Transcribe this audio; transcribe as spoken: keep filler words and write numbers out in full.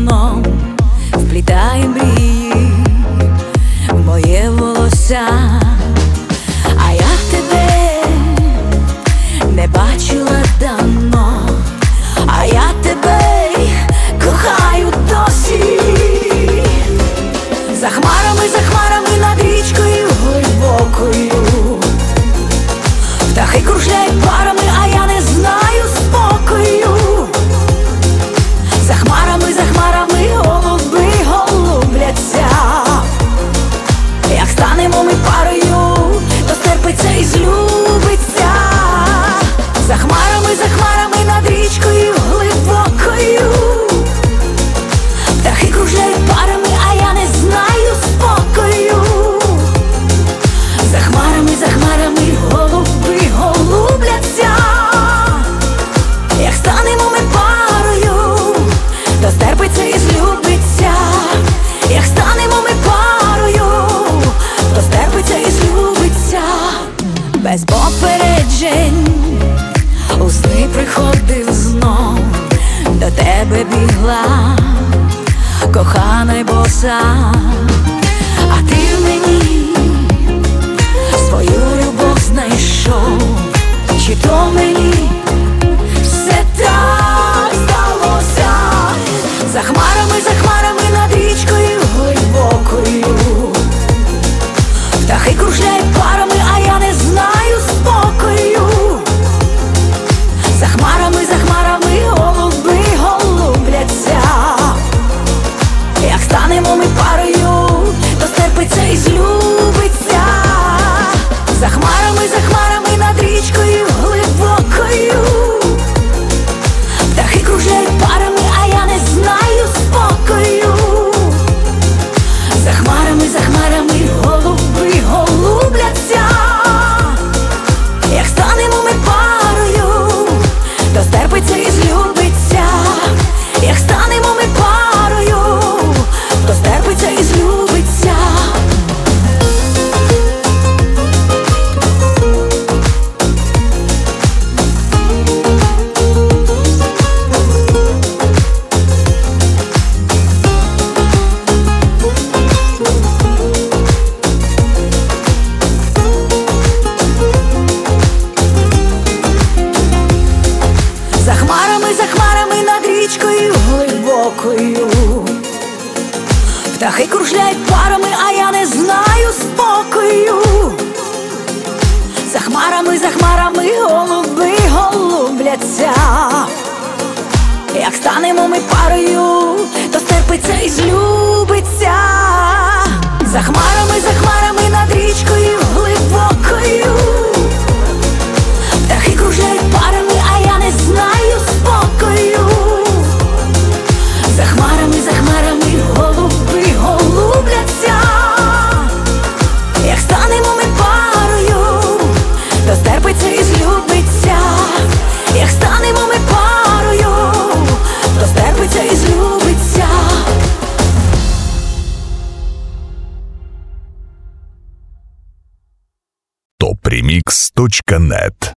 сном вплітає мрії в моє волосся, а я тебе не бачила давно, а я тебе кохаю досі. За хмарами, за хмарами над річкою глибокою птахи кружляють парами, а я не знаю спокою. За хмарами, за хмарами голуби голубляться. Як станемо ми парою, то стерпиться і злюбиться. За хмарами, за хмарами над річкою глибокою птахи кружляють парами, а я не знаю спокою. За хмарами, за хмарами голуби голубляться. Як станемо ми парою, то стерпиться і злюбиться. Як станемо ми парою, то стерпиться і злюбиться. Без попереджень у сни приходив знов, до тебе бігла кохана й боса, а ти в мені свою любов знайшов. Чи то мені все так здалося? За хмарами, за хмарами над річкою глибокою птахи кружляють парами, а я не знаю спокою. За хмарами, за хмарами голуби голубляться. Як станемо ми парою, то стерпиться і злюбиться. За хмарами, за хмарами над річкою глибокою птахи кружляють парами, а я не знаю спокою. За хмарами, за хмарами голуби голубляться. Як станемо ми парою, то стерпиться і злюбиться. Як станемо ми парою, то стерпиться і злюбиться. За хмарами, за хмарами над річкою глибокою птахи кружляють парами, а я не знаю спокою. За хмарами, за хмарами голуби голубляться. Як станемо ми парою, то стерпиться і злюбиться. За хмарами, за хмарами над річкою глибокою птахи кружляють парами, а я не знаю спокою. За хмарами, за хмарами голуби голубляться. Як станемо ми парою, то стерпиться і злюбиться. Як станемо ми парою, то стерпиться і злюбиться. топ ремікс точка нет